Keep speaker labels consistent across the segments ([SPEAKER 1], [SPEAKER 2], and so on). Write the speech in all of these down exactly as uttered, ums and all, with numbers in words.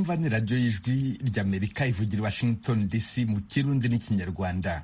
[SPEAKER 1] mwumva ni radiyo y'ijwi ry'Amerika ivugira Washington D C mu Kirundi n'ikinyarwanda.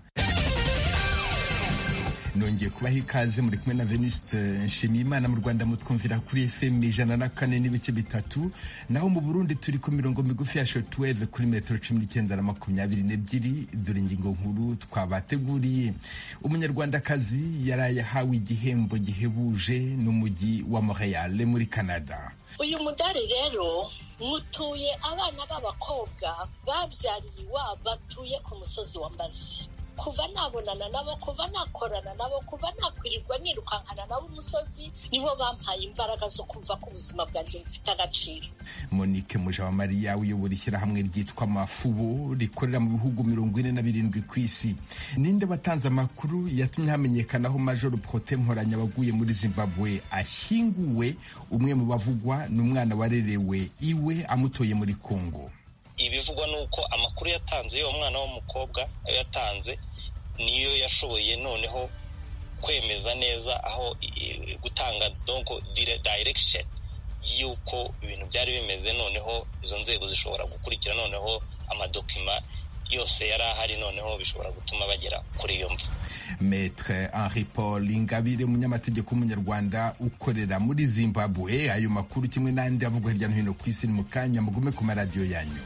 [SPEAKER 1] Nongeye kubaha ikaze muri kumwe na Venuste Nshimiyimana. Mu Rwanda mutwumvira kuri F M ijana na kane n'ibice bitatu, naho mu Burundi turi ku mirongo migufi ya shortwave kuri metero cumi n'icyenda na makumyabiri n'ebyiri. Dore ingingo nkuru twabateguriye. Umunyarwandakazi yaraye ahawe igihembo gihebuje n'umujyi wa Montreal muri Canada.
[SPEAKER 2] Uyu mudari rero mutuye abana b'abakobwa babyariye iwabo batuye ku musozi wa Mbazi. Kuva nabonana nabo, kuva nakorana nabo, kuva nakwirirwa nirukankana nabo umusozi, nibo bampaye imbaraga zo kumva ko ubuzima bwanjye bufite agaciro.
[SPEAKER 1] Monique Mujawamariya uyobora ishyirahamwe ryitwa Mafubo rikorera mu bihugu mirongo ine na birindwi ku isi. Ninde batanze amakuru yatumye hamenyekana aho Major Protais Mporanya waguye muri Zimbabwe ashyinguwe? Umwe mu bavugwa n'umwana warerewe iwe amutoye muri Kongo.
[SPEAKER 3] Ibivugwa nuko amakuru yatanze yo umwana w'umukobwa yatanze niyo yashoboye noneho kwemeza neza aho gutanga donc direction yuko ibintu byari bimeze, noneho izo nzego zishobora gukurikira, noneho amadokima yose yari ahari, noneho bishobora gutuma bagera kuri iyo mva.
[SPEAKER 1] Maître Henri Paul Ingabire, umunyamategeko w'umunyarwanda ukorera muri Zimbabwe. Ayo makuru kimwe n'andi avugwa hirya no hino ku isi mu kanya, mugume ku maradiyo yanyu.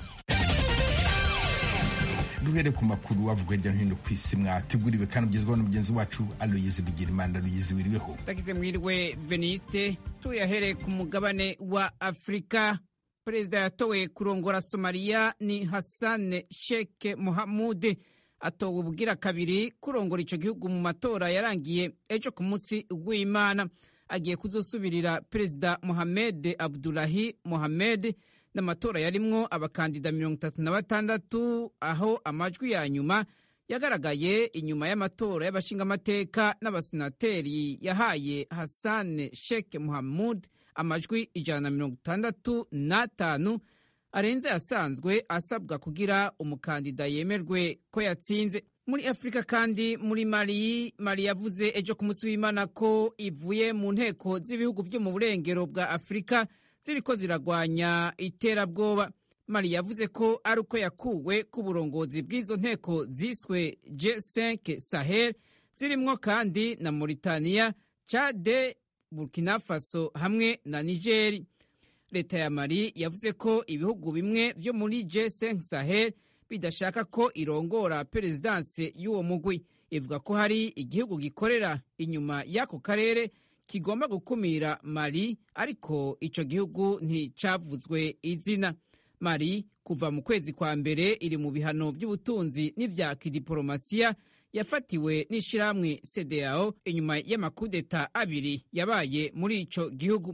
[SPEAKER 1] Duhere ku makuru avugwa hirya no hino ku isi mwateguriwe kandi ugezwaho n'umugenzi wacu Aloyize Bigirimana. Aloyize, wiriweho?
[SPEAKER 4] Tagize mwiriwe Veniste. Tuyahere ku mugabane wa Afrika. Perezida yatowe kurongora Somalia ni Hassan Sheikh Mohamud. Atowe ubugira kabiri kurongora ico gihugu mu matora yarangiye ejo ku munsi w'Imana. Agiye kuzosubirira Perezida Mohamed Abdullahi Mohamed. N'amatora yarimwo abakandida mirongo itatu na batandatu, aho amajwi ya nyuma yagaragaye inyuma y'amatora y'abashingamateka n'abasenateri yahaye Hassan Sheikh Mohamud amajwi ijana na mirongo itandatu n'atanu, arenze asanzwe asabwa kugira umukandida yemerwe ko yatsinze. Muri Afrika kandi, muri Mali, Mali yavuze ejo ku munsi w'Imana ko ivuye mu nteko z'ibihugu byo mu burengero bwa Afrika ziriko ziragwanya iterabwoba. Mali yavuze ko ari uko yakuwe ku burongozi bw'izo nteko ziswe G cinq Sahel, zirimwo kandi na Mauritania, Chad, Burkina Faso hamwe na Niger. Leta ya Mali yavuze ko ibihugu bimwe vyo muri G cinq Sahel bidashaka ko irongora perezidanse y'uwo mugwi. Ivuga ko hari igihugu gikorera inyuma y'ako karere kigomba gukumira Mali, ariko ico gihugu nticavuzwe izina. Mali kuva mu kwezi kwa mbere iri mu bihano by'ubutunzi n'ivya kidiplomasiya yafatiwe n'ishirahamwe C D A O inyuma y'amakudeta abiri yabaye muri ico gihugu.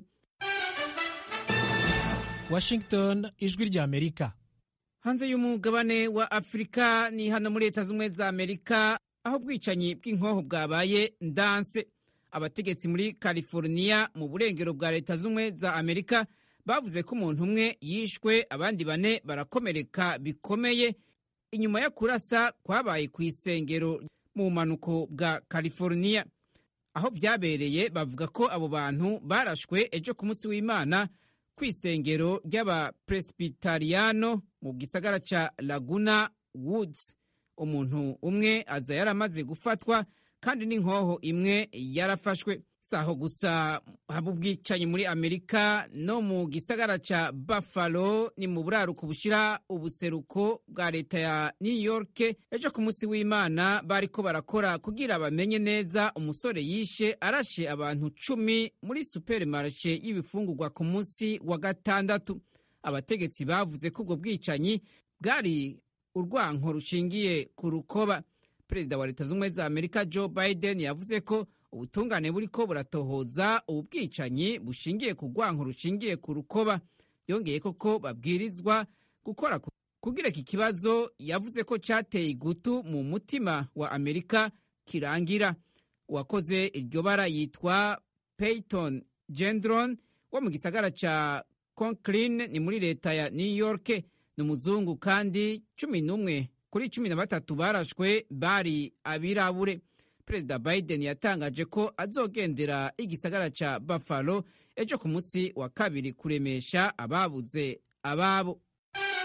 [SPEAKER 5] Washington, ijwi rya Amerika.
[SPEAKER 4] Hanze y'umugabane wa Afrika ni hano muri Leta Zunze za Amerika, aho bwicanyi bw'inkoho bwabaye ndanse. Abategetsi muri California mu burengero bwa Leta Zunze za Amerika bavuze ko umuntu umwe yishwe, abandi bane barakomereka bikomeye inyuma ya kurasa kwabaye ku isengero mu manuko bwa California. Aho vyabereye bavuga ko abo bantu barashwe ejo ku munsi w'Imana ku isengero ry'aba Presbyteriano mu gisagara ca Laguna Woods. Umuntu umwe aza yaramaze gufatwa kandi n'inkoho imwe yarafashwe. Saho gusa haba ubwicanyi muri Amerika no mu gisagara ca Buffalo ni mu buraruko bushira ubuseruko bwa leta ya New York. Ejo ku munsi w'Imana bariko barakora kugira bamenye neza umusore yishe arashe abantu cumi muri supermarché y'ibifungurwa ku munsi wa gatandatu. Abategetsi bavuze ko ubwo bwicanyi bwari urwanko rushingiye ku rukoba. Perezida wa Leta Zunze za Amerika Joe Biden yavuze ko ubutungane buriko buratohoza ubwicanyi bushingiye ku rwanko rushingiye ku rukoba. Yongeye koko babwirizwa gukora kugira iki kibazo yavuze ko cyateye igutu mu mutima wa Amerika kirangira. Uwakoze iryo bara yitwa Peyton Gendron wo mu gisagara ca Conklin ni muri leta ya New York. Ni umuzungu kandi cumi n'umwe kuri cumi na batatu barashwe bari abirabure. Perezida Biden yatangaje ko azogendera igisagara ca Buffalo ejo ku munsi wa kabiri kuremesha ababuze ababo.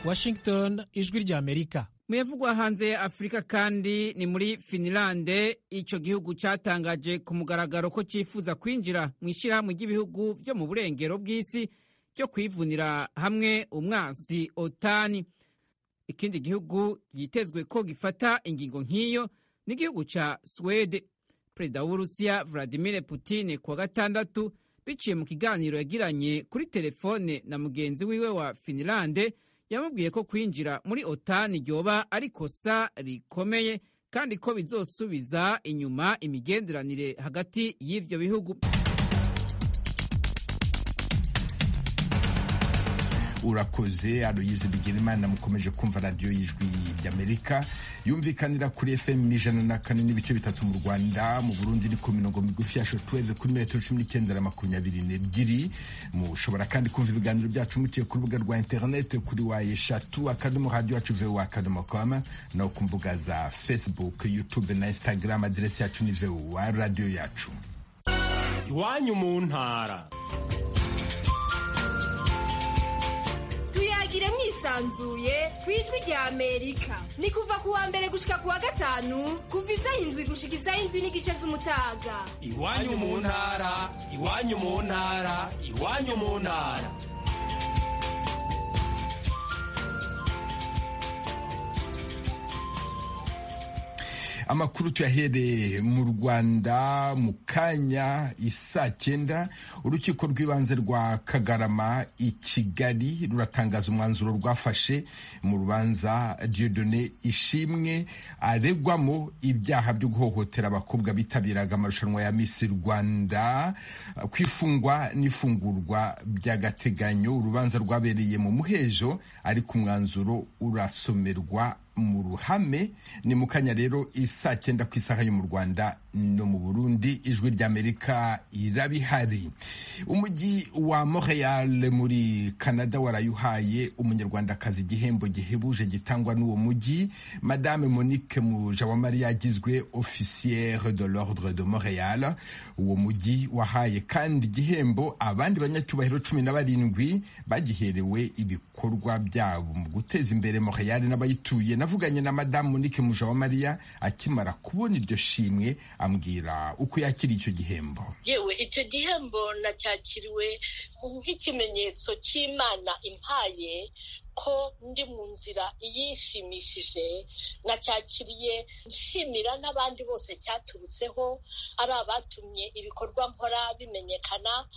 [SPEAKER 5] Washington, ijwi ry'Amerika.
[SPEAKER 4] Muyavugwa hanze ya Afurika kandi ni muri Finlande, ico gihugu catangaje ku mugaragaro ko cifuza kwinjira mu ishirahamwe ry'ibihugu vyo mu burengero bw'isi cyo kwivunira hamwe umwansi otani. Ikindi gihugu yitezwe ko gifata ingingo nk'iyo ni igihugu ca Swede. Perezida w'Urusiya Vladimir Putin kuwa gatandatu biciye mu kiganiro yagiranye kuri telefone na mugenzi wiwe wa Finlande yamubwiye ko kwinjira muri otani ryoba ari kosa rikomeye kandi ko bizosubiza inyuma imigenderanire hagati y'ivyo bihugu.
[SPEAKER 1] Urakoze Aloyize Bigirimana. Mukomeje kumva radio y'ijwi ry'Amerika yumvikanira kuri F M ijana na kane n'ibice bitatu mu Rwanda, mu Burundi ni ku mirongo migufi ya shortwave kuri metero cumi n'icyenda na makumyabiri n'ebyiri. Mushobora kandi kumva ibiganiro byacu muciye ku rubuga rwa internet kuri wa eshatu akadomo radio yacu voa akadomo com, no ku mbuga za Facebook, YouTube na Instagram. Aderesi yacu ni voa radio yacu.
[SPEAKER 6] Iwanyu mu ntara.
[SPEAKER 7] Tuyagire mwisanzuye kwijwi rya Amerika. Ni kuva kuwa mbere gushika kuwa gatanu kuva isaha indwi gushika isaha indwi n'igice z'umutaga.
[SPEAKER 6] Iwanyu mu ntara, iwanyu mu ntara, iwanyu mu ntara.
[SPEAKER 1] Amakuru tuyahere mu Rwanda mu kanya isa cyenda. Urukiko rw'ibanze rwa Kagarama i Kigali ruratangaza umwanzuro rwafashe mu rubanza Dieudonné Ishimwe aregwamo ibyaha byo guhohotera abakobwa bitabiraga amarushanwa ya Miss Rwanda, kwifungwa n'ifungurwa by'agateganyo. Urubanza rwabereye mu muhejo ariko umwanzuro urasomerwa mu ruhame. Ni mu kanya rero isa cyenda ku isaha yo mu Rwanda no mu Burundi. Ijwi ry'Amerika irabihari. Umujyi wa Montreal muri Canada warayuhaye umunyarwandakazi igihembo gihebuje gitangwa n'uwo mujyi. Madame Monique Mujawamariya yagizwe officière de l'ordre de Montréal. Uwo mujyi wahaye kandi igihembo abandi banyacyubahiro cumi na barindwi bagiherewe ibikorwa byabo mu guteza imbere Montreal n'abayituye. Navuganye na Madame Monique Mujawamariya akimara kubona iryo shimwe, ambwira uko yakiriye icyo gihembo.
[SPEAKER 2] Yewe icyo gihembo nacyakiriwe nk'ikimenyetso cy'Imana impaye ko ndi mu nzira iyishimishije. Nacyakiriye nshimira n'abandi bose cyaturutseho, ari abatumye ibikorwa nkora bimenyekana,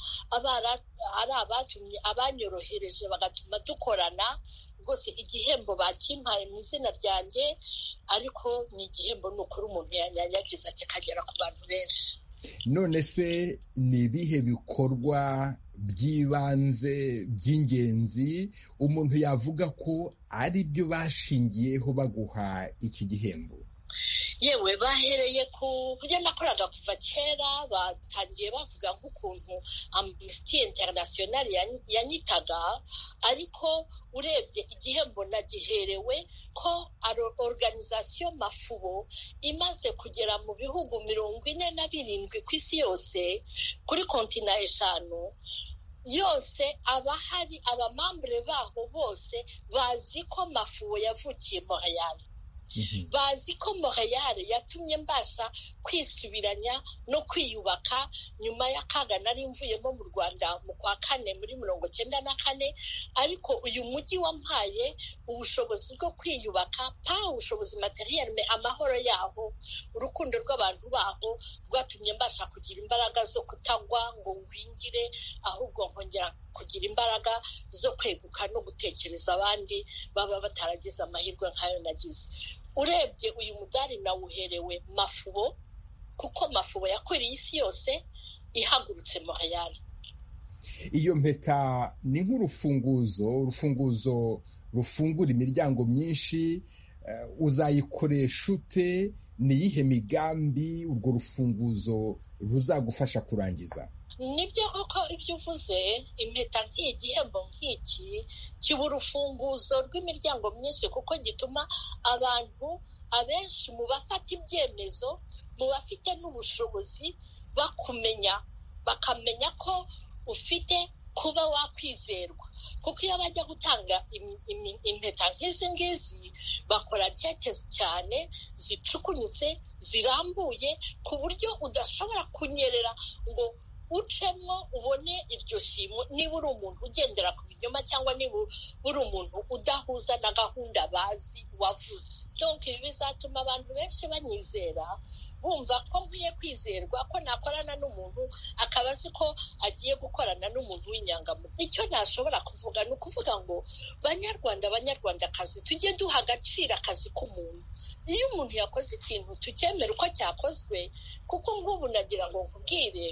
[SPEAKER 2] ari abatumye abanyorohereje bagatuma dukorana. Rwose igihembo bakimpaye mu izina ryanjye, ariko ni igihembo n'ukuri umuntu yanyanyagiza kikagera ku bantu benshi.
[SPEAKER 1] None se ni ibihe bikorwa by'ibanze by'ingenzi umuntu yavuga ko ari byo bashingiyeho baguha iki gihembo?
[SPEAKER 2] Yewe bahereye ku byo nakoraga kuva kera. Batangiye bavuga nk'ukuntu Amnesty International yanyitaga, ariko urebye igihembo nagiherewe ko ari organisation Mafubo imaze kugera mu bihugu mirongo ine na birindwi ku isi yose, kuri kontina eshanu yose. Abahari abamambure baho bose bazi ko Mafubo yavukiye Montreal. Mm-hmm. Bazi ko Montreal yatumye mbasha kwisubiranya no kwiyubaka nyuma y'akaga nari mvuyemo mu Rwanda mu kwa kane muri mirongo cyenda na kane. Ariko uyu mujyi wampaye ubushobozi bwo kwiyubaka, pa ubushobozi materiel, me amahoro yaho, urukundo rw'abantu baho rwatumye mbasha kugira imbaraga zo kutagwa ngo ngwingire, ahubwo nkongera kugira imbaraga zo kweguka no gutekereza abandi baba bataragize amahirwe nk'ayo nagize. Urebye uyu mudari nawuherewe Mafubo, kuko Mafubo yakwiriye isi yose ihagurutse Montreal.
[SPEAKER 1] Iyo mpeta ni nk'urufunguzo, urufunguzo rufungura imiryango myinshi. Uh, uzayikoresha ute? Ni iyihe migambi urwo rufunguzo ruzagufasha kurangiza?
[SPEAKER 2] Nibyo koko ibyo uvuze, impeta nk'igihembo nk'iki kiba urufunguzo rw'imiryango myinshi, kuko gituma abantu abenshi mu bafata ibyemezo, mu bafite n'ubushobozi bakumenya, bakamenya ko ufite kuba wakwizerwa, kuko iyo bajya gutanga impeta nk'izi ngizi bakora tete cyane zicukunyutse zirambuye ku buryo udashobora kunyerera ngo ucemo ubone iryo shimo niba uri umuntu ugendera ku binyoma cyangwa niba uri umuntu udahuza na gahunda bazi wavuze. Donc ibi bizatuma abantu benshi banyizera bumva ko nkwiye kwizerwa, ko nakorana n'umuntu akaba azi ko agiye gukorana n'umuntu w'inyangamuntu. Icyo nashobora kuvuga ni ukuvuga ngo banyarwanda banyarwandakazi tujye duha agaciro akazi k'umuntu. Iyo umuntu yakoze ikintu tukemera uko cyakozwe, kuko nk'ubu nagira ngo nkubwire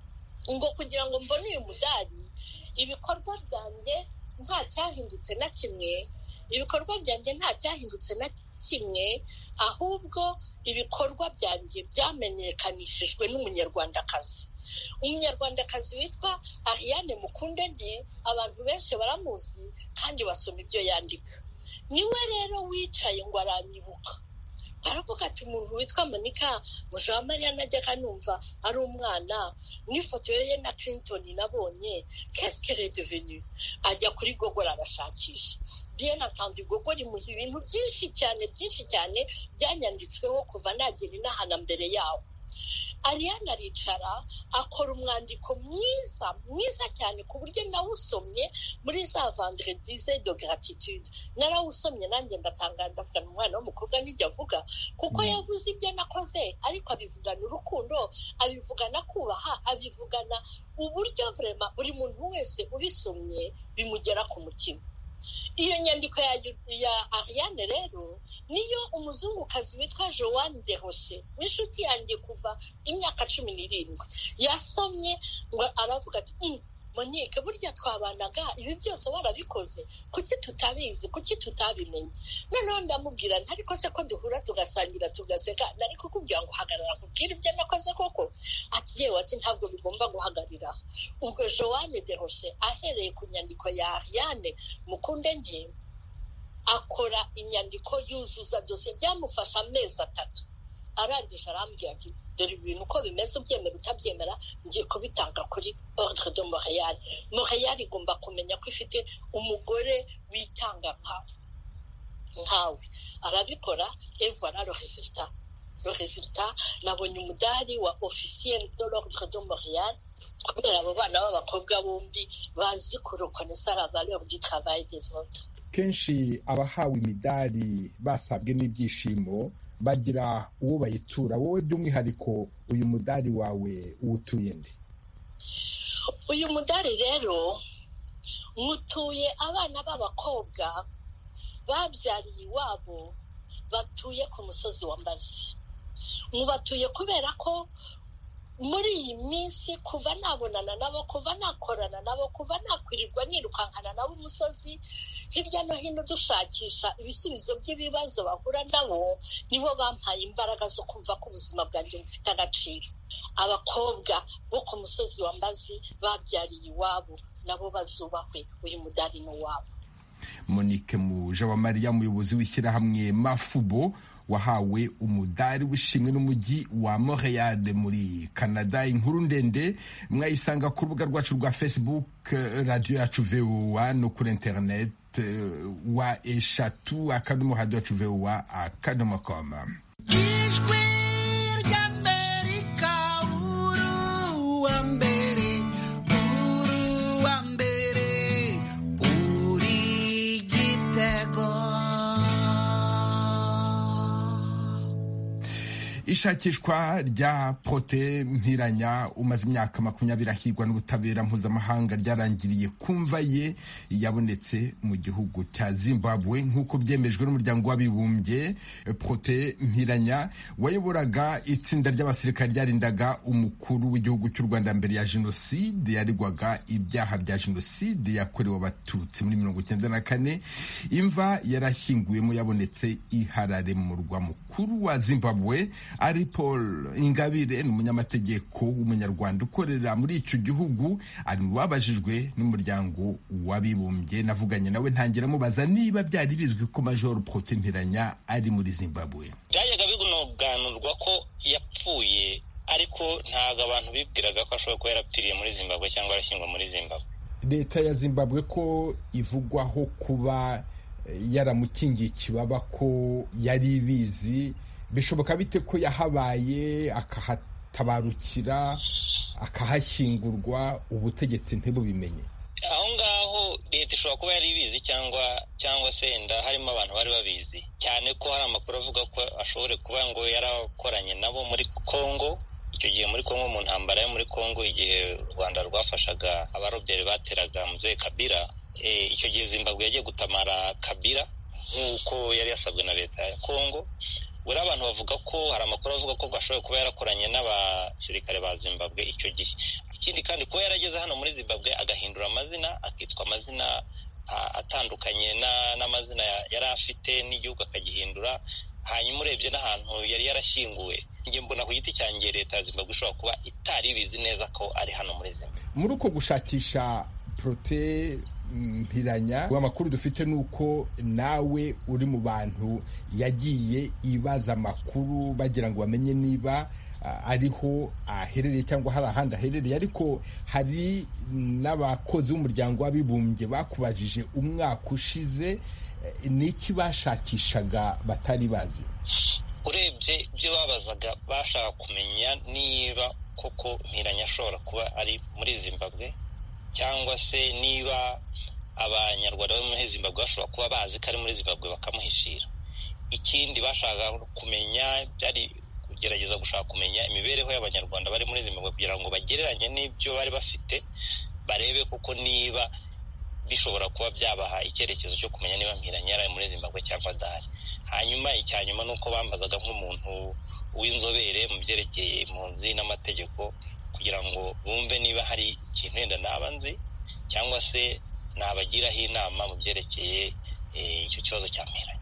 [SPEAKER 2] ngo kugira ngo mbone uyu mudari ibikorwa byanjye nta cyahindutse na kimwe, ibikorwa byanjye nta cyahindutse na kimwe, ahubwo ibikorwa byanjye byamenyekanishijwe n'umunyarwandakazi. Umunyarwandakazi witwa Ariane Mukundente, abantu benshi baramuzi kandi basoma ibyo yandika. Niwe rero wicaye ngo aranyibuka, aravuga ati umuntu witwa Monica Mujawamariya najyaga numva ari umwana, n'ifoto ye na Clinton nabonye, qu'est-ce qu'elle est devenue? Ajya kuri Google arashakisha. Bien entendu Google imuha ibintu byinshi cyane byinshi cyane byanyanditsweho kuva nagera inahana mbere yawo. Ariane aricara akora umwandiko mwiza mwiza cyane ku buryo nawusomye muri za vendredi de gratitude. Narawusomye nanjye ndatangara ndavuga umwana w'umukobwa nijya avuga, kuko yavuze ibyo nakoze ariko abivugana urukundo, abivugana kubaha, abivugana uburyo vraiment buri muntu wese ubisomye bimugera ku mutima. Iyo nyandiko ya, ya Ariane rero niyo umuzungukazi witwa Joanne de Roche n'inshuti yanjye kuva imyaka cumi n'irindwi yasomye ngo aravuga ati mm, Monique burya twabanaga ibi byose warabikoze, kuki tutabizi, kuki tutabimenye? Noneho ndamubwira nti ariko se ko duhura tugasangira tugaseka, nari kukubwira ngo hagarara kubwira ibyo nakoze koko? Ati yewe, ati ntabwo bigomba guhagarira. Ubwo Joanne de Roche ahereye ku nyandiko ya Ariane Mukundente akora inyandiko yuzuza dosiye, byamufasha amezi atatu. Arangije arambwira ati dore ibintu uko bimeze, ubyemera utabyemera ngiye kubitanga kuri Ordre de Montréal. Montréal igomba kumenya ko ifite umugore witanga nkawe. Arabikora, et voilà le résultat. Le résultat, nabonye umudari wa officiel de l'Ordre de Montréal, kubera abo bana b'abakobwa bombi bazi kureconnaître la valeur du travail des autres.
[SPEAKER 1] Kenshi abahawe imidari basabwe n'ibyishimo bagira uwo bayitura. Wowe by'umwihariko uyu mudari wawe uwutuye nde?
[SPEAKER 2] Uyu mudari rero mutuye abana b'abakobwa babyariye iwabo batuye ku musozi wa Mbazi. Mubatuye kubera ko muri iyi minsi kuva nabonana nabo, kuva nakorana nabo, kuva nakwirirwa nirukankana nabo umusozi hirya no hino dushakisha ibisubizo by'ibibazo bahura nabo, nibo bampaye imbaraga zo kumva ko ubuzima bwanjye bufite agaciro. Abakobwa bo ku musozi wa Mbazi babyariye iwabo nabo bazubahwe, uyu mudari ni uwabo.
[SPEAKER 1] Monique Mujawamariya, umuyobozi w'ishyirahamwe Mafubo, wahawe umudari w'ishimwe n'umujyi wa Montréal muri Canada. Inkuru ndende mwayisanga ku rubuga rwacu rwa Facebook radio yacu V O A no kuri internet wa eshatu akadomo radio yacu V O A akadomo com.
[SPEAKER 8] Ijwi ry'Amerika uru wa mbere, uru wa mbere, uri Gitego.
[SPEAKER 1] Ishakishwa rya Protais Mpiranya umaze imyaka makumyabiri ahigwa n'ubutabera mpuzamahanga ryarangiriye kumva ye yabonetse mu gihugu cya Zimbabwe nk'uko byemejwe n'umuryango w'abibumbye. Protais Mpiranya wayoboraga itsinda ry'abasirikare ryarindaga umukuru w'igihugu cy'u Rwanda mbere ya jenoside, yaregwaga ibyaha bya jenoside yakorewe abatutsi muri mirongo icyenda na kane. Imva yarashyinguyemo yabonetse i Harare mu murwa mukuru wa Zimbabwe. Ari Paul Ingabire ni umunyamategeko w'umunyarwanda ukorera muri icyo gihugu, ari mu babajijwe n'umuryango w'abibumbye. Navuganye nawe ntangira mubaza niba byari bizwi ko Major Protais Mpiranya ari muri Zimbabwe.
[SPEAKER 3] Byayaga bigunoganurwa ko yapfuye, ariko ntago abantu bibwiraga ko ashobora kuba yarapfiriye muri Zimbabwe cyangwa arashyingwa muri Zimbabwe.
[SPEAKER 1] leta ya Zimbabwe ko ivugwaho kuba yaramukingiye ikibaba ko yari ibizi, bishoboka bite ko yahabaye akahatabarukira akahashyingurwa ubutegetsi ntibubimenye?
[SPEAKER 3] aho ngaho leta ishobora kuba yari ibizi cyangwa cyangwa se wenda harimo abantu bari babizi, cyane ko hari amakuru avuga ko ashobore kuba ngo yarakoranye nabo muri Kongo. Icyo gihe muri Kongo, mu ntambara yo muri Kongo, igihe u Rwanda rwafashaga abaroberi bateraga Mzee Kabila, icyo gihe Zimbabwe yagiye gutamara Kabila nk'uko yari yasabwe na leta ya Kongo. Buri abantu bavuga ko hari amakuru avuga ko gashoboye kuba yarakoranye n'abasirikare ba Zimbabwe icyo gihe. Ikindi kandi kuba yarageze hano muri Zimbabwe agahindura amazina, akitwa amazina atandukanye n'amazina yari afite n'igihugu akagihindura, hanyuma urebye n'ahantu yari yarashyinguwe, njye mbona ku giti cyanjye leta ya Zimbabwe ishobora kuba itari ibizi neza ko ari hano muri Zimbabwe.
[SPEAKER 1] Muri uko gushakisha Protais Mpiranya, amakuru dufite nuko nawe uri mu bantu yagiye ibaza amakuru bagira ngo bamenye niba uh, ariho aherereye cyangwa hari ahandi aherereye, ariko hari n'abakozi b'umuryango w'abibumbye bakubajije umwaka ushize, niki bashakishaga batari bazi?
[SPEAKER 3] Urebye ibyo babazaga, bashaka kumenya niba koko Mpiranya ashobora kuba ari muri Zimbabwe, cyangwa se niba abanyarwanda bo muri Zimbabwe bashobora kuba bazi ko ari muri Zimbabwe bakamuhishira. Ikindi bashaka kumenya byari kugerageza gushaka kumenya imibereho y'abanyarwanda bari muri Zimbabwe kugira ngo bagereranye n'ibyo bari bafite, barebe kuko niba bishobora kuba byabaha icyerekezo cyo kumenya niba Mpiranya yari muri Zimbabwe cyangwa adahari. Hanyuma icyanyuma nuko bambazaga nk'umuntu w'inzobere mu byerekeye impunzi n'amategeko kugira ngo bumve niba hari ikintu wenda naba nzi cyangwa se nabagiraho inama mu byerekeye icyo kibazo cya Mpiranya.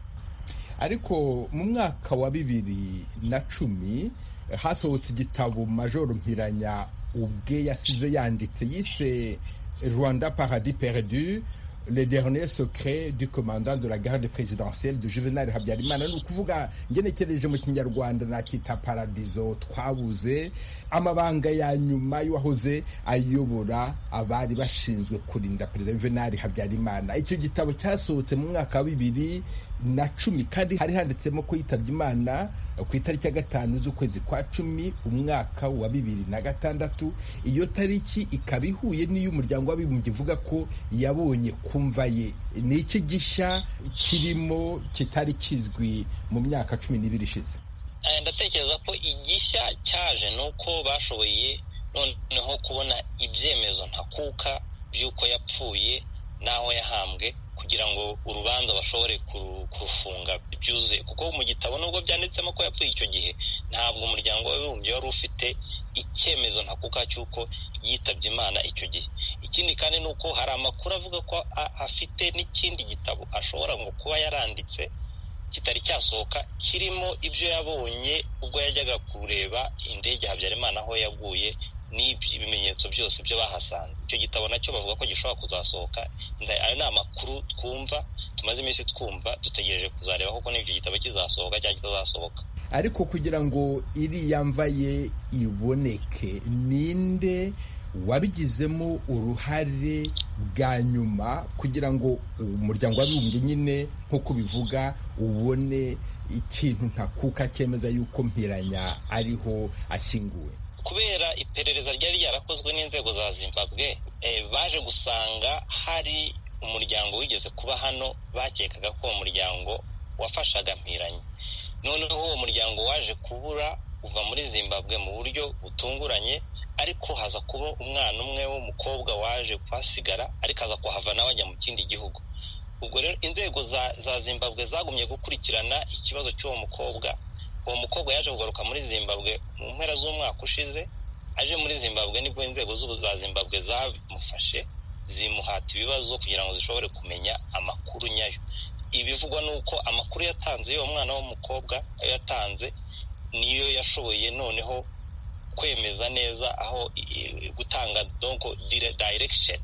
[SPEAKER 1] Ariko mu mwaka wa bibiri na cumi hasohotse igitabo Major Mpiranya ubwe yasize yanditse, yise Rwanda Paradis Perdu, les derniers secrets du commandant de la garde présidentielle de Juvenal Habyarimana. Ni ukuvuga ngenekereje mu Kinyarwanda nakita paradizo twabuze, amabanga ya nyuma y'uwahoze ayobora abari bashinzwe kurinda perezida Juvenal Habyarimana. Icyo gitabo cyasohotse mu mwaka wa bibiri na cumi, kandi hari handitsemo ko yitabye Imana ku itariki ya gatanu z'ukwezi kwa cumi umwaka wa bibiri na gatandatu. Iyo tariki ikaba ihuye n'iy'umuryango w'abibumbye ivuga ko yabonye kumva ye. Ni iki gishya kirimo kitari kizwi mu myaka cumi n'ibiri ishize?
[SPEAKER 3] Ndatekereza ko igishya cyaje nuko bashoboye noneho kubona ibyemezo ntakuka by'uko yapfuye n'aho yahambwe, kugira ngo urubanza bashobore kurufunga byuzuye. Kuko mu gitabo nubwo byanditsemo ko yapfuye icyo gihe, ntabwo umuryango w'abibumbye wari ufite icyemezo ntakuka cy'uko yitabye Imana icyo gihe. Ikindi kandi nuko hari amakuru avuga ko afite n'ikindi gitabo ashobora ngo kuba yaranditse kitari cyasohoka, kirimo ibyo yabonye ubwo yajyaga kureba indege Habyarimana aho yaguye n'ibimenyetso byose byo bahasanze. Icyo gitabo nacyo bavuga ko gishobora kuzasohoka. Ayo ni amakuru twumva, tumaze iminsi twumva, dutegereje kuzareba koko n'ibyo gitabo kizasohoka cyangwa kitazasohoka.
[SPEAKER 1] Ariko kugira ngo iriya mva ye iboneke, ninde wabigizemo uruhare bwa nyuma kugira ngo umuryango w'abibumbye nyine nk'uko bivuga ubone ikintu ntakuka cyemeza yuko Mpiranya ariho ashyinguwe?
[SPEAKER 3] Kubera iperereza ryari ryarakozwe n'inzego za Zimbabwe, baje gusanga hari umuryango wigeze kuba hano, bakekaga ko uwo muryango wafashaga Mpiranya. Noneho uwo muryango waje kubura uva muri Zimbabwe mu buryo butunguranye, ariko haza kuba umwana umwe w'umukobwa waje kuhasigara, ariko aza kuhava nawe ajya mu kindi gihugu. Ubwo rero inzego za, za Zimbabwe zagumye gukurikirana ikibazo cy'uwo mukobwa. Uwo mukobwa yaje kugaruka muri Zimbabwe mu mpera z'umwaka ushize. Aje muri Zimbabwe nibwo inzego za Zimbabwe zamufashe, zimuhata ibibazo kugira ngo zishobore kumenya amakuru nyayo. Ibivugwa nuko amakuru yatanze y'uwo mwana w'umukobwa yatanze niyo yashoboye noneho kwemeza neza aho gutanga donc direction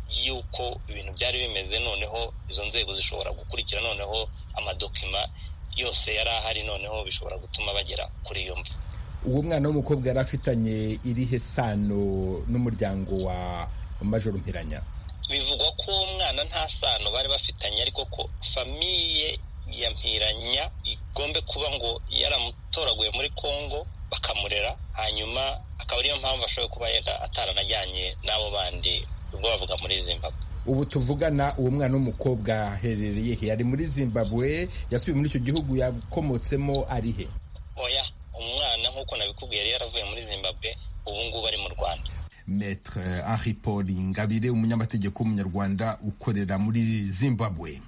[SPEAKER 3] yuko ibintu byari bimeze. Noneho izo nzego zishobora gukurikira noneho amadokima yose yari ahari, noneho bishobora gutuma bagera kuri iyo mva.
[SPEAKER 1] Uwo mwana w'umukobwa yari afitanye irihe sano n'umuryango wa Major Mpiranya?
[SPEAKER 3] bivugwa ko uwo mwana nta sano bari bafitanye, ariko ko famiye ya Mpiranya igombe kuba ngo yaramutoraguye muri Kongo bakamurera, hanyuma akaba ariyo mpamvu ashoboye kuba yenda ataranajyanye n'abo bandi ubwo bavuga muri Zimbabwe.
[SPEAKER 1] Ubu tuvugana uwo mwana w'umukobwa aherereye he? Ari muri Zimbabwe? Yasubiye muri icyo gihugu yakomotsemo ari he?
[SPEAKER 3] Oya, umwana nk'uko nabikubwiye yari yaravuye muri Zimbabwe, ubu ngubu ari mu Rwanda.
[SPEAKER 1] Maître Henri Paul Ingabire, umunyamategeko w'umunyarwanda ukorera muri Zimbabwe.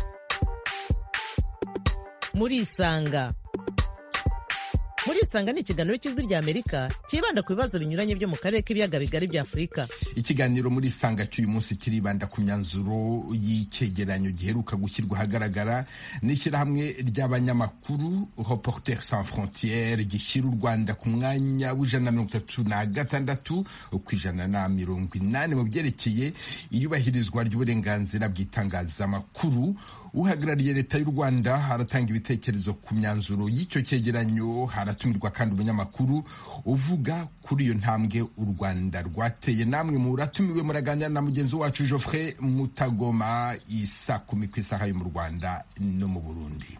[SPEAKER 9] Muri Isanga. Muri Isanga ni ikiganiro cy'Ijwi ry'Amerika kibanda ku bibazo binyuranye byo mu karere k'ibiyaga bigari bya Afurika.
[SPEAKER 1] Ikiganiro muri Isanga cy'uyu munsi kiribanda ku myanzuro y'icyegeranyo giheruka gushyirwa ahagaragara n'ishyirahamwe ry'abanyamakuru Reporters sans frontières gishyira u Rwanda ku mwanya w'ijana na mirongo itatu na gatandatu ku ijana na mirongo inani mu byerekeye iyubahirizwa ry'uburenganzira bw'itangazamakuru. Uhagarariye leta y'u Rwanda haratanga ibitekerezo ku myanzuro y'icyo cyegeranyo, haratumirwa kandi umunyamakuru uvuga kuri iyo ntambwe u Rwanda rwateye. Namwe muratumiwe muraganira na mugenzi wacu Geoffrey Mutagoma isa kumi ku isaha yo mu Rwanda no mu Burundi.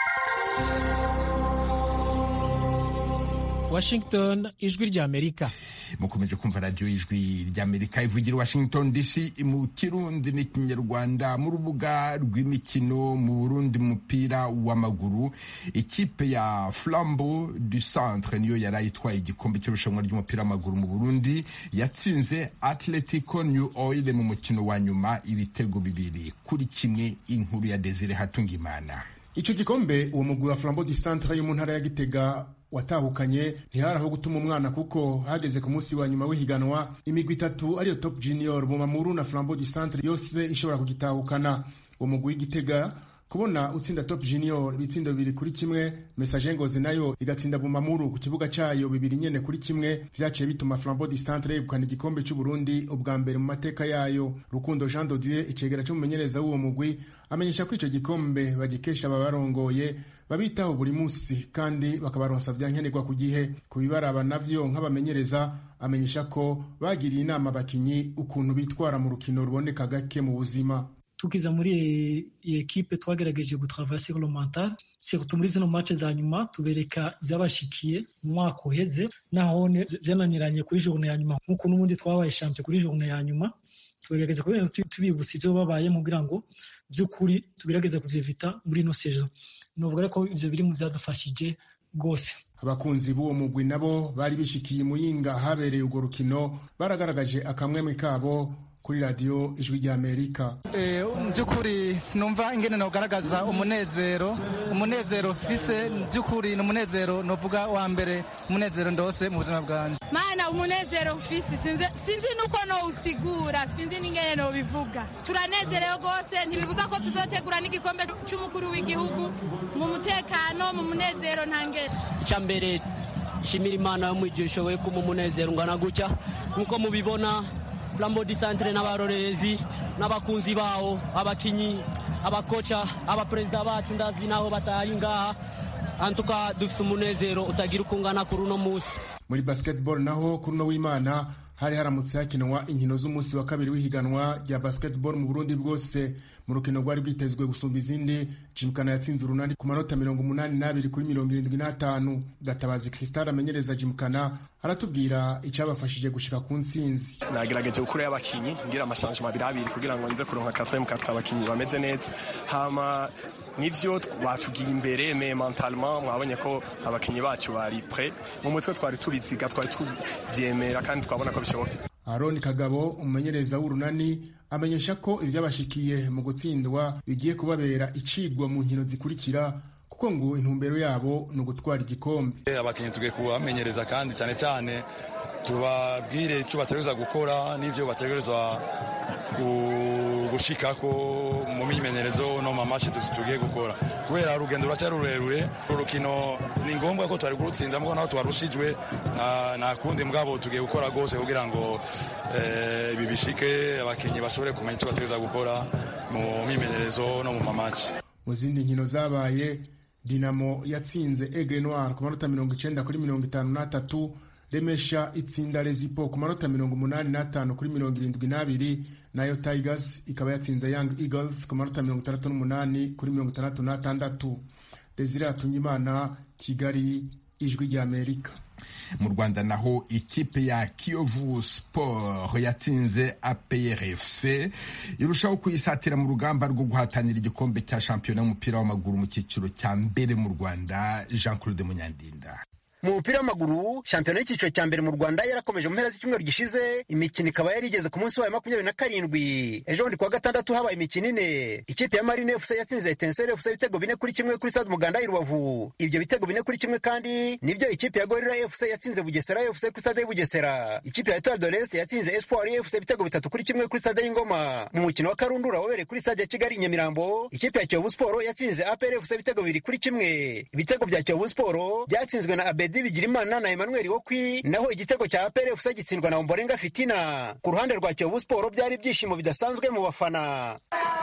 [SPEAKER 5] Washington, Ijwi ry'Amerika.
[SPEAKER 1] Mukomeje kumva radio Ijwi ry'Amerika ivugira Washington D C mu Kirundi n'Ikinyarwanda. Mu rubuga rw'imikino mu Burundi, umupira w'amaguru, ikipe ya Flambeau du Centre niyo yarayitwaye igikombe cy'irushanwa ry'umupira w'amaguru mu Burundi, yatsinze Atletico New Oil mu mukino wa nyuma ibitego bibiri kuri kimwe. Inkuru ya Desire Hatungimana.
[SPEAKER 10] Ico gikombe uwo mugwi wa Flambeau du Centre yo mu ntara ya Gitega watahukanye ntiharaho gutuma umwana, kuko hageze ku munsi wa nyuma w'ihiganwa imigwi itatu ariyo Top Junior, Bumamuru na Flambeau du Centre yose ishobora kugitahukana. Uwo mugwi w'Igitega kubona utsinda Top Junior ibitsindo bibiri kuri kimwe, Message Ngozi nayo igatsinda Bumamuru ku kibuga cayo bibiri nyene kuri kimwe, vyaciye bituma Flambeau du Centre yegukana igikombe cy'u Burundi ubwa mbere mu mateka yayo. Rukundo Jean de Dieu, icegera cy'umumenyereza w'uwo mugwi, amenyesha ko ico gikombe bagikesha ababarongoye babitaho buri munsi kandi bakabaronsa vyankenerwa ku gihe. Ku bibaraba navyo nk'abamenyereza, amenyesha ko bagiriye inama abakinyi ukuntu bitwara mu rukino ruboneka gake mu buzima.
[SPEAKER 11] Tukiza muri iyi ekipe twagerageje gutravera sur le mental, surtout muri zino match za nyuma tubereka byabashikiye mu mwaka uheze, naho byananiranye kuri journée ya nyuma nkuko n'ubundi twabaye champion kuri journée ya nyuma. Tugerageza kubera tubibutsa ibyo babaye mu kugira ngo by'ukuri tugerageza kuvyevita muri no saison. Novuga ko ivyo biri mu byadufashije gose.
[SPEAKER 10] Abakunzi b'uwo mugwi nabo bari bishikiye Muyinga habereye urwo rukino, baragaragaje akamwemwe kabo kuri radio Ijwi ry'Amerika.
[SPEAKER 12] Eh byukuri sinumva ingene no garagaza umunezero umunezero fise byukuri n'umunezero novuga wa mbere umunezero ndose mu buzima bwanje.
[SPEAKER 13] Mana umunezero fise sinzi sinzi nuko no usigura sinzi n'ingene no bivuga. Turanezerewe gose, ntibibuza ko tuzotegura n'igikombe cy'umukuru w'igihugu mu mutekano mu munezero ntange.
[SPEAKER 14] Cyambere shimira Imana yo mwijishowe ku munezero ngana gutya nkuko mubibona. Flambeau du Centre n'abarorezi n'abakunzi bawo, abakinyi, abakocha, abaperezida bacu ndazi naho bataye ngaha, antuka dufise umunezero utagira ukungana kuri uno munsi.
[SPEAKER 10] Muri basketball naho kuri no w'Imana hari haramutse hakinwa inkino z'umunsi wa kabiri w'ihiganwa rya basketball mu Burundi bwose. Mu rukino rwari bwitezwe gusumba izindi, Jimkana yatsinze urunani ku manota mirongo umunani n'abiri kuri mirongo irindwi n'atanu. Gatabazi Kristal amenyereza Jimkana aratubwira icyabafashije gushika ku ntsinzi.
[SPEAKER 15] Nagerageje gukura y'abakinyi ngira amashangement abiri abiri kugira ngo nze kuronka quatrième quatre abakinyi bameze neza, hama nivyo batugiye imbere me mentalement mwabonye ko abakinyi bacu bari prêt, mu mutwe twari tubiziga twari tubyemera kandi twabona ko bishoboka.
[SPEAKER 10] Aaron Kagabo umumenyereza w'urunani amenyesha ko ivyabashikiye mu gutsindwa bigiye kubabera icigwa mu nkino zikurikira, kuko ngo intumbero yabo no gutwara igikombe.
[SPEAKER 16] Abakinyi tugiye kubamenyereza kandi cyane cyane tubabwire icyo bategereza gukora n'ivyo bategereza gushikako mu mimenyerezo no mu match tugiye gukora, kubera urugendo ruracyari rurerure. Urukino ni ngombwa ko twari kurutsinda mugabo naho twarushijwe na kundi mugabo tugiye gukora gose kugira ngo ibi bishike abakinyi bashobore kumenya icyo bategereza gukora mu mimenyerezo no mu match.
[SPEAKER 10] Mu zindi nkino zabaye, Dinamo yatsinze Aigle Noir ku manota mirongo icenda kuri mirongo itanu n'atatu, Remesha itsinda Rezipo ku manota mirongo umunani n'atanu kuri mirongo irindwi n'abiri, nayo Tigers ikaba yatsinze Young Eagles ku manota mirongo itandatu n'umunani kuri mirongo itandatu n'atandatu. Desire Atungimana, Kigali, Ijwi ry'Amerika.
[SPEAKER 1] Mu Rwanda naho ikipe ya Kiyovu Sport yatsinze A P R F C irushaho kuyisatira mu rugamba rwo guhatanira igikombe cya shampiyona y'umupira w'amaguru mu cyiciro cya mbere mu Rwanda. Jean Claude Munyandinda.
[SPEAKER 17] Mu mupira w'amaguru shampiyona y'icyiciro cya mbere mu Rwanda yarakomeje mu mpera z'icyumweru gishize, imikino ikaba yari igeze ku munsi wa makumyabiri na karindwi. Ejo bundi kuwa gatandatu habaye imikino ine. Ikipe ya Marine F C yatsinze Etincelle F C ibitego bine kuri kimwe kuri Stade Umuganda i Rubavu. Ibyo bitego bine kuri kimwe kandi nibyo ikipe ya Gorilla F C yatsinze Bugesera F C kuri Stade Bugesera. Ikipe ya Etoile de l'Est yatsinze Espoir F C ibitego bitatu kuri kimwe kuri Stade y'Ingoma. Mu mukino wa Karundura wabereye kuri Stade ya Kigali i Nyamirambo, ikipe ya Kiyovu Sport yatsinze A P R F C ibitego bibiri kuri kimwe. Ibitego bya Kiyovu Sport byatsinzwe na Abedi Bigirimana na Emmanuel Wokwi, naho igitego cya A P R F C gitsindwa na Omborenga Fitina. Ku ruhande rwa Kiyovu Sport byari ibyishimo bidasanzwe mu bafana.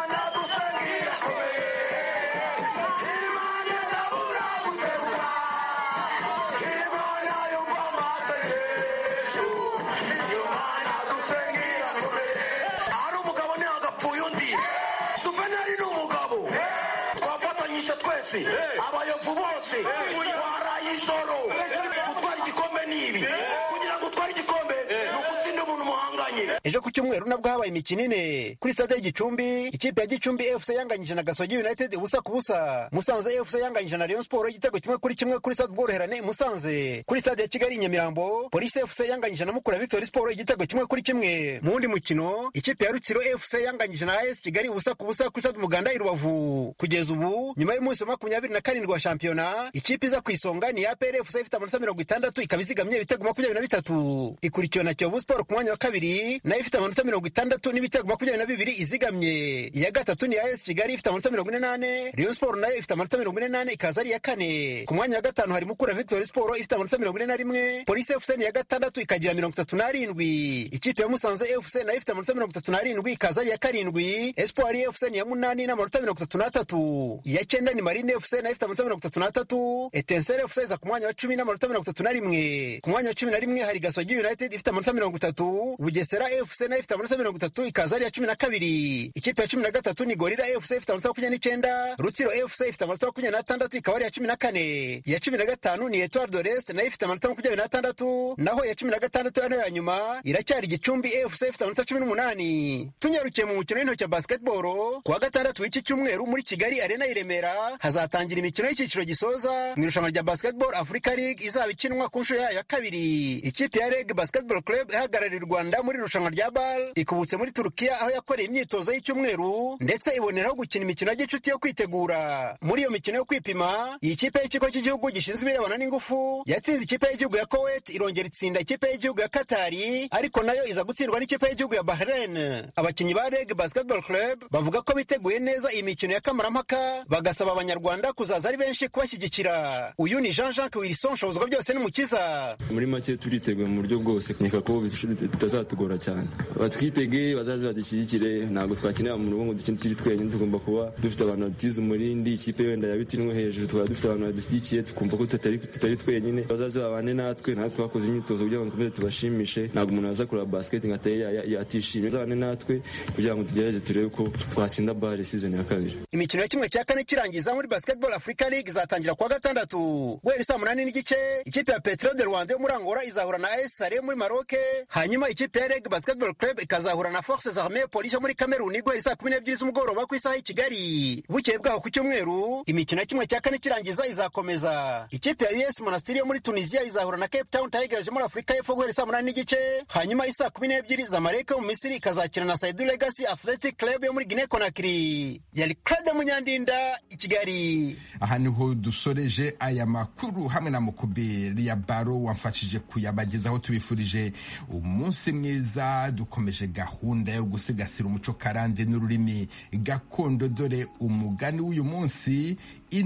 [SPEAKER 6] Abayovu bose waraye ijoro gutwara igikombe nibi kugira ngo utware igikombe no gutsinda umuntu muhanganye.
[SPEAKER 17] Ejo ku cyumweru nabwo habaye imikino ine kuri Stade y'Igicumbi. Ikipe ya Gicumbi F C yanganyije na Gasogi United ubusa ku busa. Musanze F C yanganyije na Rayon Sport igitego kimwe kuri kimwe kuri Stade Bworoherane Musanze. Kuri Stade ya Kigali Nyamirambo, Police F C yanganyije na Mukura Victory Sport igitego kimwe kuri kimwe. Mu wundi mukino ikipe ya Rutsiro F C yanganyije na A S Kigali ubusa ku busa kuri Stade Umuganda i Rubavu. Kugeza ubu nyuma y'umunsi wa makumyabiri na karindwi wa shampiyona, ikipe iza ku isonga ni A P R F C ifite amanota mirongo itandatu ikaba izigamye ibitego makumyabiri na bitatu. Ikurikiwe na Kiyovu Sport ku mwanya wa kabiri nayo ifite amanota mirongo itandatu n'ibitego makumyabiri na bibiri izigamye. Iya gatatu ni A S Kigali ifite amanota mirongo ine n'ane. Rayon Sport nayo ifite amanota mirongo ine n'ane ikaza ari iya kane. Ku mwanya wa gatanu hari Mukura Victory Sport ifite amanota mirongo ine na rimwe. Police F C ni iya gatandatu ikagira mirongo itatu n'arindwi. Ikipe ya Musanze F C nayo ifite amanota mirongo itatu n'arindwi ikaza ari iya karindwi. Espoir F C ni iya munani n'amanota mirongo itatu n'atatu. Iya cyenda ni Marine F C nayo ifite amanota mirongo itatu n'atatu. Etincelle F C iza ku mwanya wa cumi n'amanota mirongo itatu na rimwe. Ku mwanya wa cumi na rimwe hari Gasogi United ifite amanota mirongo itatu. Bugesera F C nayo ifite amanota mirongo itatu ikaza ari iya cumi na kabiri. Ikipe ya cumi na gatatu ni Gorilla F C ifite amanota makumyabiri n'icyenda. Rutsiro F C ifite amanota makumyabiri n'atandatu ikaba ari iya cumi na kane. Iya cumi na gatanu ni Etoile de l'Est nayo ifite amanota makumyabiri n'atandatu. Naho iya cumi na gatandatu ano ya nyuma iracyari Gicumbi F C ifite amanota cumi n'umunani. Tunyarukiye mu mukino w'intoki ya basketball, kuwa gatandatu w'iki cyumweru muri Kigali Arena i Remera hazatangira imikino y'icyiciro gisoza mu irushanwa rya Basketball Africa League izaba ikinwa ku nshuro yayo ya kabiri. Ikipe ya Reg Basketball Club ihagarariye u Rwanda muri irushanwa rya B A L ikubutse muri Turukiya aho yakoreye imyitozo y'icyumweru ndetse iboneraho gukina imikino ya gicuti yo kwitegura. Muri iyo mikino yo kwipima, iyi kipe y'ikigo cy'igihugu gishinzwe ibirebana n'ingufu yatsinze ikipe y'igihugu ya Kuwait irongera itsinda ikipe y'igihugu ya Katari, ariko nayo iza gutsindwa n'ikipe y'igihugu ya Bahrain. Abakinnyi ba Reg Basketball Club bavuga ko biteguye neza iyi mikino ya kamarampaka, bagasaba abanyarwanda kuzaza ari benshi kubashyigikira. Uyu ni Jean Jacques Wilson Shobozwa byose n'umukiza.
[SPEAKER 18] Muri make turiteguye mu buryo bwose, nkeka ko bitazatugora cyane. Batwitege bazaze badushyigikire, ntabwo twakenera mu rugo ngo dukine turi twenyine, tugomba kuba dufite abantu batize umurindi, ikipe wenda yabitinwe hejuru tukaba dufite abantu badushyigikiye, tukumva ko tutari tutari twenyine, bazaze babane natwe, natwe twakoze imyitozo kugira ngo dukomeze tubashimishe. Ntabwo umuntu aza kureba basket ngo ateye yatishimye, bazabane natwe kugira ngo tugerageze turebe ko twatsinda B A L season ya kabiri.
[SPEAKER 17] Imikino ya kimwe cya kane kirangiza muri Basketball Africa League izatangira kuwa gatandatu guhera saa munani n'igice. Ikipe ya Petro de Rwanda yo muri Angola izahura na A S Saleh muri Maroc, hanyuma ikipe ya Reg Basketball Club ikazahura na Forces Armées Police muri Cameroon guhera saa kumi n'ebyiri z'umugoroba ku isaha y'i Kigali. Bukeye bwaho ku cyumweru imikino ya kimwe cya kane kirangiza izakomeza. Ikipe ya U S Monastir yo muri Tunisia izahura na Cape Town Tigers muri Afrika y'Epfo guhera saa munani n'igice, hanyuma isaa kumi n'ebyiri Zamalek yo mu Misiri ikazakina na Saidu Legacy Athletic Club yo muri Guinea Conakry. Yari Claude Munyandinda i Kigali.
[SPEAKER 1] Aha niho dusoreje aya makuru hamwe na Mukubiri ya Baro wamfashije kuyabagezaho. Tubifurije umunsi mwiza, dukomeje gahunda yo gusigasira umuco karande n'ururimi gakondo. Dore umugani w'uyu munsi: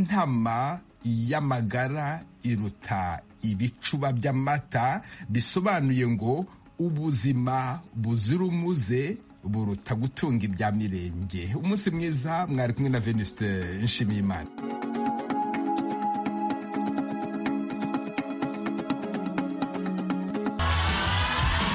[SPEAKER 1] intama y'amagara iruta ibicuba by'amata, bisobanuye ngo ubuzima buzira umuze buruta gutunga ibya mirenge. Umunsi mwiza, mwari kumwe na Venuste Nshimiyimana.